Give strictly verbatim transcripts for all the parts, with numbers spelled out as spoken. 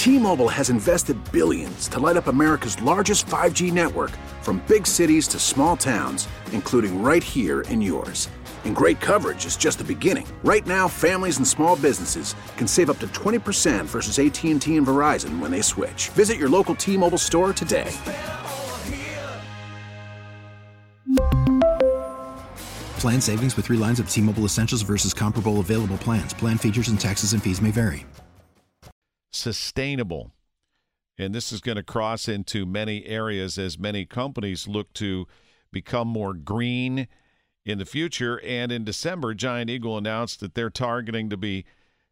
T-Mobile has invested billions to light up America's largest five G network, from big cities to small towns, including right here in yours. And great coverage is just the beginning. Right now, families and small businesses can save up to twenty percent versus A T and T and Verizon when they switch. Visit your local T-Mobile store today. Plan savings with three lines of T-Mobile Essentials versus comparable available plans. Plan features and taxes and fees may vary. Sustainable. And this is going to cross into many areas as many companies look to become more green in the future. And in December, Giant Eagle announced that they're targeting to be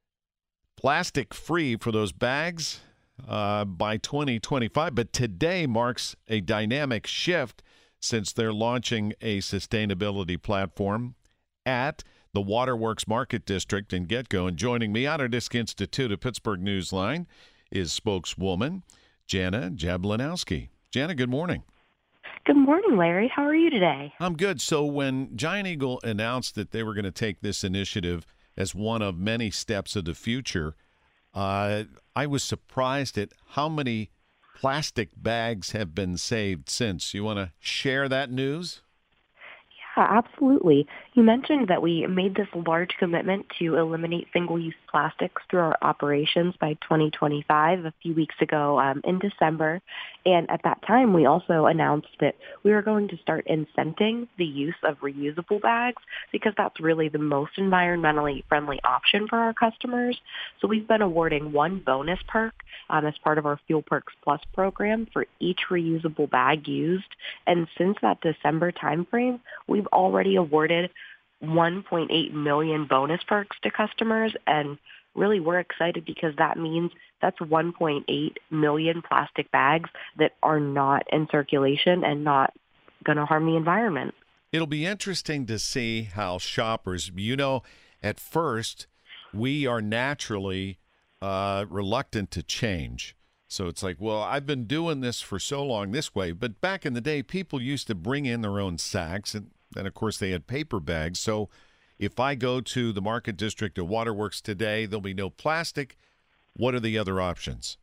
plastic-free for those bags uh, by twenty twenty-five. But today marks a dynamic shift since they're launching a sustainability platform at the Waterworks Market District in GetGo. And joining me on our Disc Institute of Pittsburgh Newsline is spokeswoman Jana Jablanowski. Jana, good morning. Good morning, Larry. How are you today? I'm good. So when Giant Eagle announced that they were going to take this initiative as one of many steps of the future, uh, I was surprised at how many plastic bags have been saved since. You want to share that news? Yeah, absolutely. You mentioned that we made this large commitment to eliminate single-use plastics through our operations by twenty twenty-five a few weeks ago um, in December. And at that time, we also announced that we were going to start incenting the use of reusable bags because that's really the most environmentally friendly option for our customers. So we've been awarding one bonus perk um, as part of our Fuel Perks Plus program for each reusable bag used. And since that December timeframe, we've already awarded one point eight million bonus perks to customers, and really we're excited because that means that's one point eight million plastic bags that are not in circulation and not going to harm the environment. It'll be interesting to see how shoppers, you know, at first we are naturally uh, reluctant to change. So it's like, well, I've been doing this for so long this way, but back in the day, people used to bring in their own sacks, and And, of course, they had paper bags. So if I go to the Market District of Waterworks today, there'll be no plastic. What are the other options?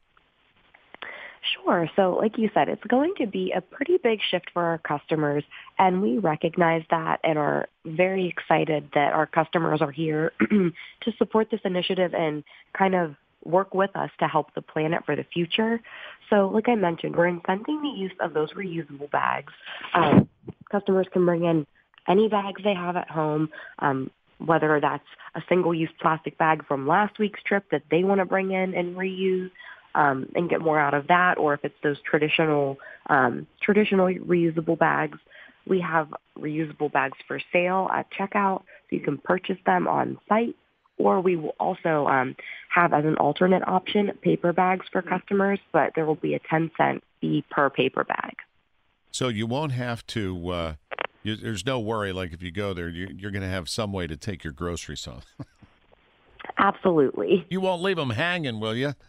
Sure. So like you said, it's going to be a pretty big shift for our customers, and we recognize that and are very excited that our customers are here to support this initiative and kind of work with us to help the planet for the future. So like I mentioned, we're incenting the use of those reusable bags. Um, customers can bring in any bags they have at home, um, whether that's a single-use plastic bag from last week's trip that they want to bring in and reuse um, and get more out of that, or if it's those traditional um, traditional reusable bags. We have reusable bags for sale at checkout, so you can purchase them on site, or we will also um, have as an alternate option paper bags for customers, but there will be a ten cent fee per paper bag. So you won't have to, uh, you, there's no worry, like if you go there, you, you're going to have some way to take your groceries home. Absolutely. You won't leave them hanging, will you?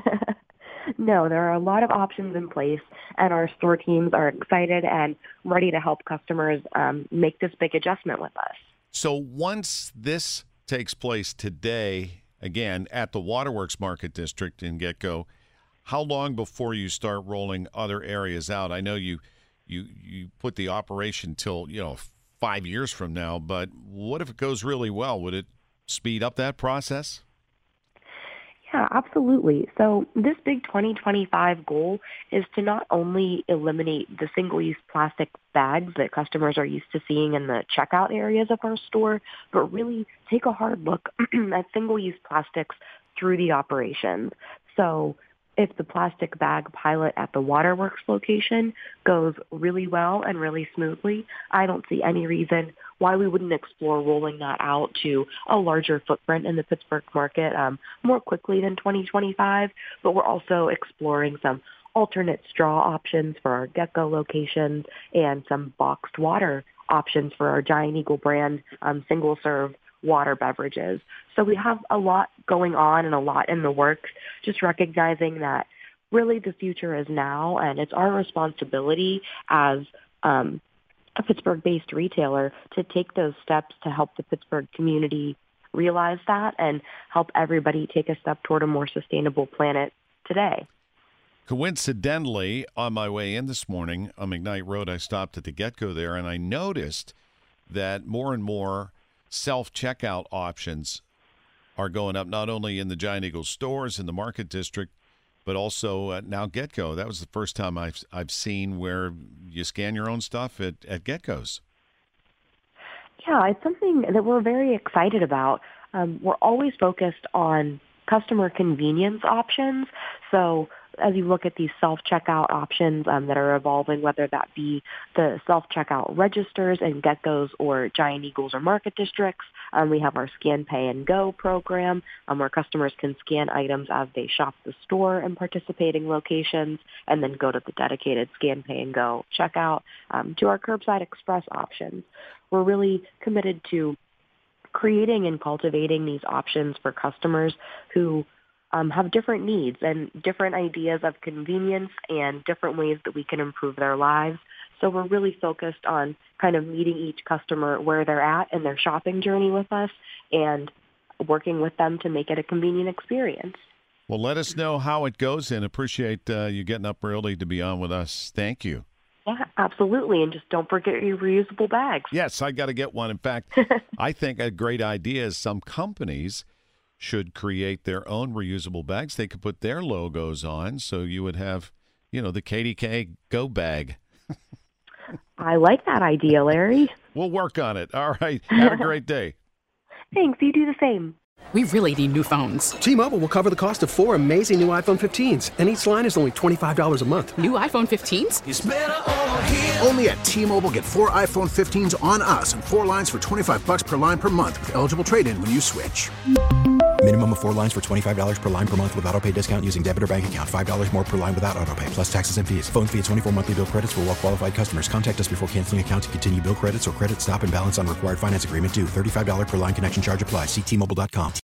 No, there are a lot of options in place, and our store teams are excited and ready to help customers um, make this big adjustment with us. So once this takes place today, again, at the Waterworks Market District in GetGo, how long before you start rolling other areas out? I know you you you put the operation till, you know, five years from now, but what if it goes really well? Would it speed up that process? Yeah, absolutely. So this big twenty twenty-five goal is to not only eliminate the single-use plastic bags that customers are used to seeing in the checkout areas of our store, but really take a hard look at single-use plastics through the operations. So if the plastic bag pilot at the Waterworks location goes really well and really smoothly, I don't see any reason why we wouldn't explore rolling that out to a larger footprint in the Pittsburgh market um, more quickly than twenty twenty-five. But we're also exploring some alternate straw options for our GetGo locations and some boxed water options for our Giant Eagle brand um, single-serve water beverages. So we have a lot going on and a lot in the works, just recognizing that really the future is now, and it's our responsibility as um, a Pittsburgh-based retailer to take those steps to help the Pittsburgh community realize that and help everybody take a step toward a more sustainable planet today. Coincidentally, on my way in this morning on McKnight Road, I stopped at the GetGo there, and I noticed that more and more self-checkout options are going up, not only in the Giant Eagle stores in the Market District, but also uh, now GetGo. That was the first time I've I've seen where you scan your own stuff at, at GetGo's. Yeah, it's something that we're very excited about. Um, we're always focused on customer convenience options. So as you look at these self-checkout options um, that are evolving, whether that be the self-checkout registers in GetGo's or Giant Eagles or Market Districts, um, we have our Scan, Pay, and Go program um, where customers can scan items as they shop the store in participating locations and then go to the dedicated Scan, Pay, and Go checkout, um, to our Curbside Express options. We're really committed to creating and cultivating these options for customers who um, have different needs and different ideas of convenience and different ways that we can improve their lives. So we're really focused on kind of meeting each customer where they're at in their shopping journey with us and working with them to make it a convenient experience. Well, let us know how it goes, and appreciate uh, you getting up early to be on with us. Thank you. Yeah, absolutely. And just don't forget your reusable bags. Yes, I got to get one. In fact, I think a great idea is some companies should create their own reusable bags. They could put their logos on, so you would have, you know, the K D K Go bag. I like that idea, Larry. We'll work on it. All right. Have a great day. Thanks. You do the same. We really need new phones. T-Mobile will cover the cost of four amazing new iPhone fifteens, and each line is only twenty-five dollars a month. New iPhone fifteens? It's better over here. Only at T-Mobile, get four iPhone fifteens on us and four lines for twenty-five bucks per line per month with eligible trade-in when you switch. Minimum of four lines for twenty-five dollars per line per month with autopay discount using debit or bank account. five dollars more per line without autopay, plus taxes and fees. Phone fee at twenty-four monthly bill credits for well-qualified customers. Contact us before canceling account to continue bill credits or credit stop and balance on required finance agreement due. thirty-five dollars per line connection charge applies. See T Mobile dot com.